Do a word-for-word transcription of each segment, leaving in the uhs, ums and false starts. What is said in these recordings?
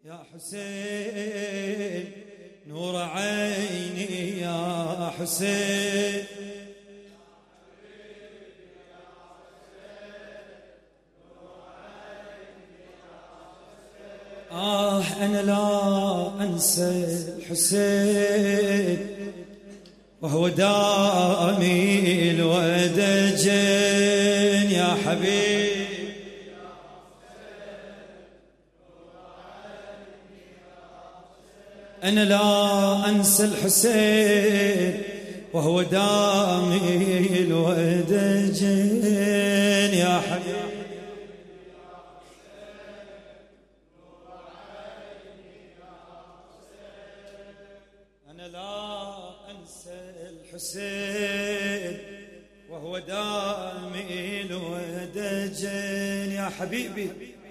يا حسين نور عيني يا حسين آه أنا لا أنسى الحسين وهو دامي الودجين يا حبيب أنا لا أنسى الحسين وهو دامي الودجين يا حبيب أنا لا أنسى الحسين وهو دامي الودجين يا حبيبي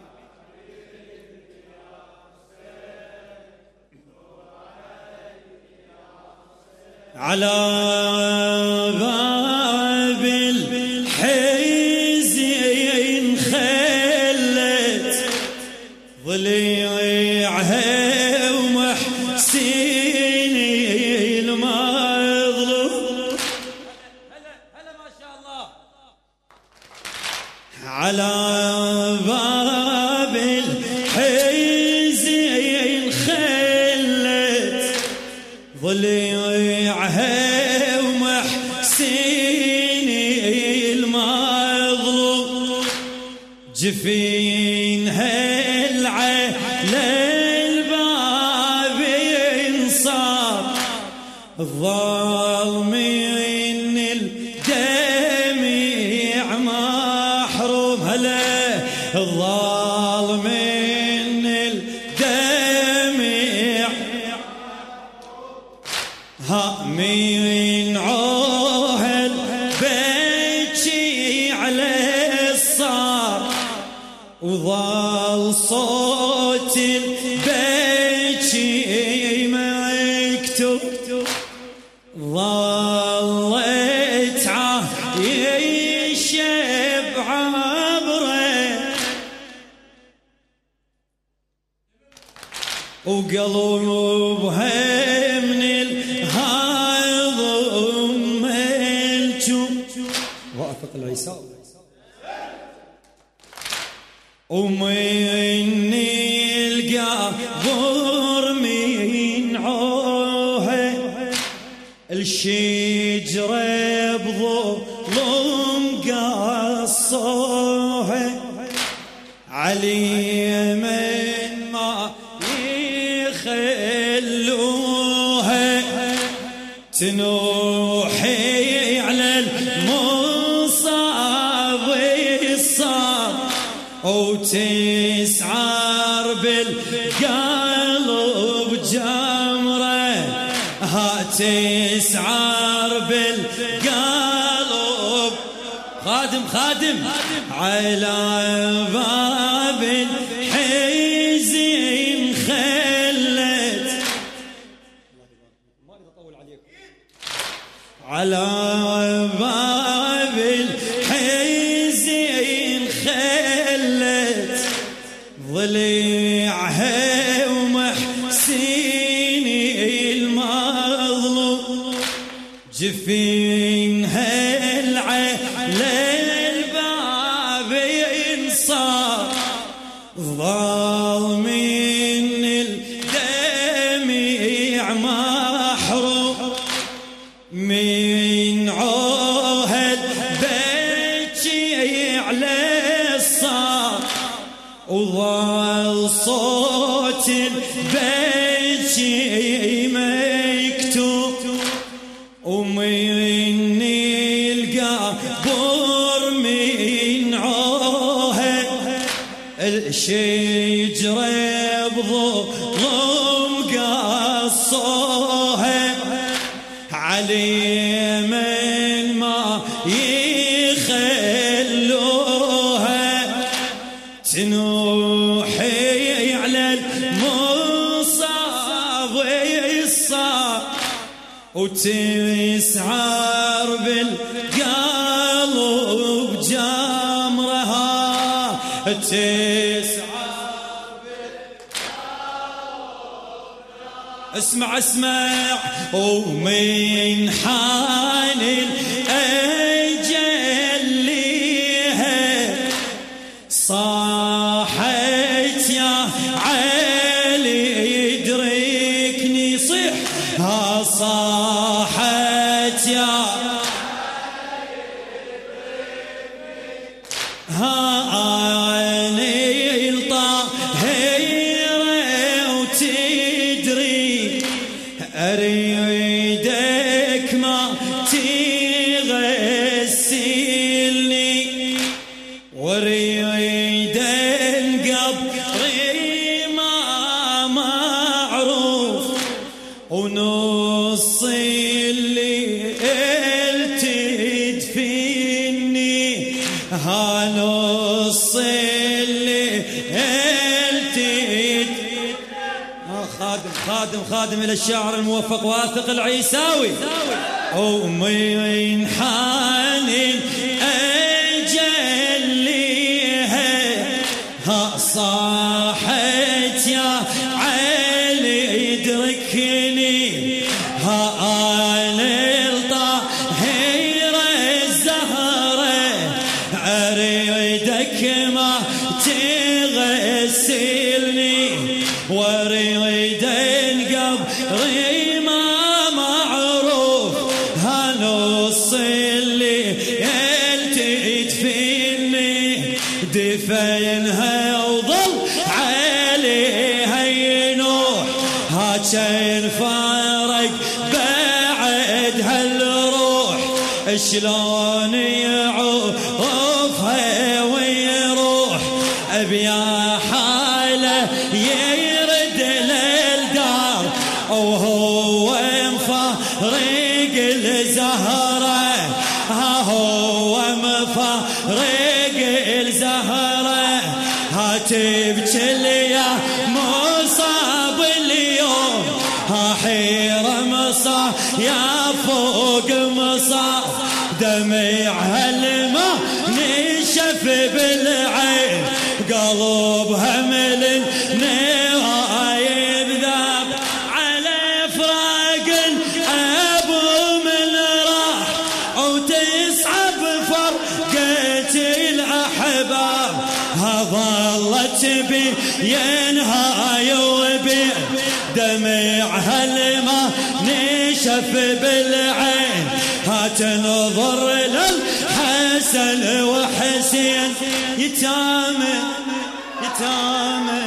على باب الحزين خلت ضليعها ومحسيني المظلوم هلا هلا ما شاء الله على باب الحزين خلت ضليعها ومحسيني المظلوم جفينها على الباب ينصاب الظل من الدمع محروم هلا الظل من الدمع ها من عهد بكي على الصار وظل صوت البكي مكتوب ظلت عايش بعبره وقلبها من الهضم الجوم وافق العيساوي ومن القبر من عوها الشجرة بظلم قصوها علي من ما يخلوها تنوحي على المصاب الصاب وتسعر بالقلب جمرة ها تسعر بالقلب خادم خادم على باب الحزين خلت ما اطول عليكم على باب الحزين خلت ضليعها ومحسيني المظلوم جفينها على الباب ينصاب ظل من الدمع محروم من عهد بكي على الصار وظل صوت البكي مكتوب ومن القبر من عوها الشجرة بظلم قصوها علي من ما يخلوها تنوحي على المصاب الصاب وتسعر بالقلب جمرها تسعر بالقلب اسمع اسمع ومن حان الأجل ليها صاحت يا علي يدركني صح ها صاحت يا هاني الطاهرة وتدري أريدك ما تغسلني واريد قبري ما معروف ونص اللي تدفني هانص اللي تدفني. خادم خادم خادم إلى الشاعر الموفق واثق العيساوي. ومن حان الأجل ليها ها صاحت يا علي يدركني ها أنا الطاهرة الزهرة أريدك ما تغسلني واريد قبري ما معروف هنص اللي تدفني دفينها وظل عليها ينوح هاجين فارق بعد هالروح شلون يعوفها ويروح أبيا حاله يرد للدار وهو مفارق الزهرة ها هو مفارق الزهرة ها تبكي لي يا مصاب اليوم ها حيرة مصاب يا فوق مصاب دمعها الماء نشف بالعين قلبها ملن نوايب ذاب على فراق أبو من راح وتصعب فرقة الأحباب ها ظلت بينها يوبين دمعها الماء نشف بالعين ها تنظر للحسن وحسين يتامى يتامى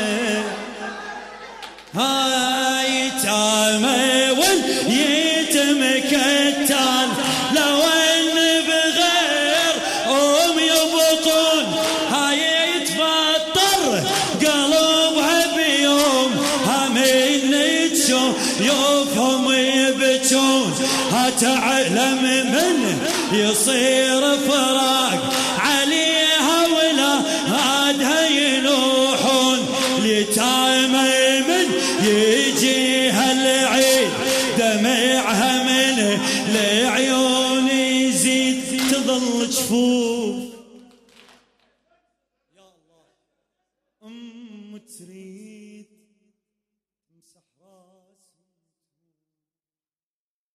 ها يتامى واليتم كتان لو ان بغير ام يبقون هاي يتفطر قلبها بيوم ها من تشوفهم يبكون ها تعلم من يصير فراق عليها ولا هادها ينوحون لتامى من يجيها العيد دمعها من العيون يزيد تظل جفون